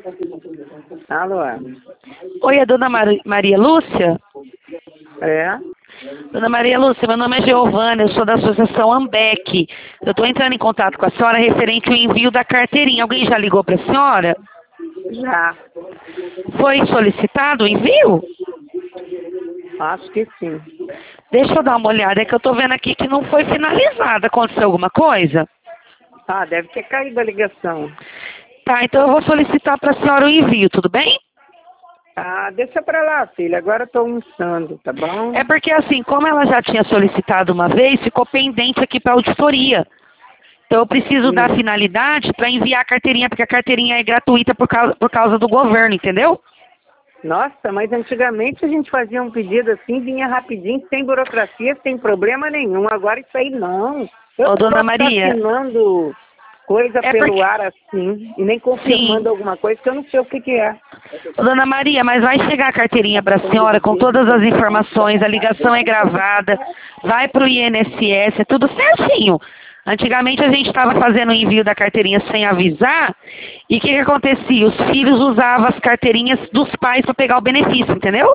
Alô? Oi, é Dona Maria Lúcia? É? Dona Maria Lúcia, meu nome é Giovana, eu sou da Associação Ambec. Eu estou entrando em contato com a senhora referente ao envio da carteirinha. Alguém já ligou para a senhora? Já. Foi solicitado o envio? Acho que sim. Deixa eu dar uma olhada, é que eu estou vendo aqui que não foi finalizada. Aconteceu alguma coisa? Ah, deve ter caído a ligação. Tá, então eu vou solicitar para a senhora o envio, tudo bem? Ah, deixa pra lá, filha. Agora eu tô almoçando, tá bom? É porque assim, como ela já tinha solicitado uma vez, ficou pendente aqui para auditoria. Então eu preciso dar finalidade para enviar a carteirinha, porque a carteirinha é gratuita por causa do governo, entendeu? Nossa, mas antigamente a gente fazia um pedido assim, vinha rapidinho, sem burocracia, sem problema nenhum. Agora isso aí não. Eu Ô, não Dona posso estar Maria, assinando coisa é pelo porque... ar assim, e nem confirmando Sim. alguma coisa que eu não sei o que que é. Ô, Dona Maria, mas vai chegar a carteirinha para a senhora com todas as informações, a ligação é gravada, vai para o INSS, é tudo certinho. Antigamente a gente estava fazendo o envio da carteirinha sem avisar, e o que acontecia? Os filhos usavam as carteirinhas dos pais para pegar o benefício, entendeu?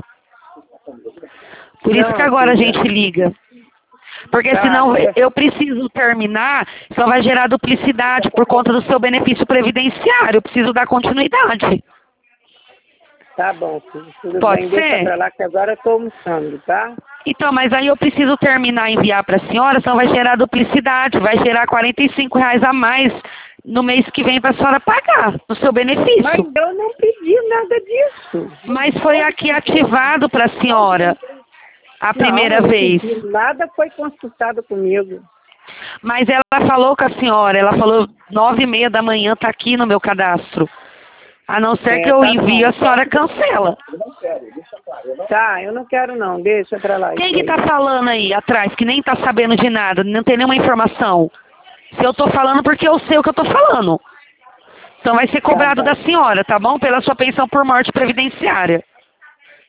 Por isso que Não, agora a filha. gente liga. Porque Tá, senão eu preciso terminar, só vai gerar duplicidade por conta do seu benefício previdenciário, eu preciso dar continuidade. tá bom, filho. Tudo Pode bem, deixa ser? pra lá que agora eu tô almoçando, tá? Então, mas aí eu preciso terminar e enviar para a senhora, senão vai gerar duplicidade, vai gerar R$ 45 a mais no mês que vem para a senhora pagar, no seu Mas benefício. eu não pedi nada disso. Mas foi aqui ativado para a senhora a Não, primeira eu não vez. pedi nada, foi consultado comigo. Mas ela falou com a senhora, ela falou 9h30 da manhã, está aqui no meu cadastro. A não ser que É, eu tá envie, bom. a senhora cancela. Tá, eu não quero não, deixa pra lá Quem isso que aí. tá falando aí atrás, que nem tá sabendo de nada, não tem nenhuma informação? Se eu tô falando, porque eu sei o que eu tô falando. Então vai ser Tá cobrado bom, da senhora, tá bom? Pela sua pensão por morte previdenciária.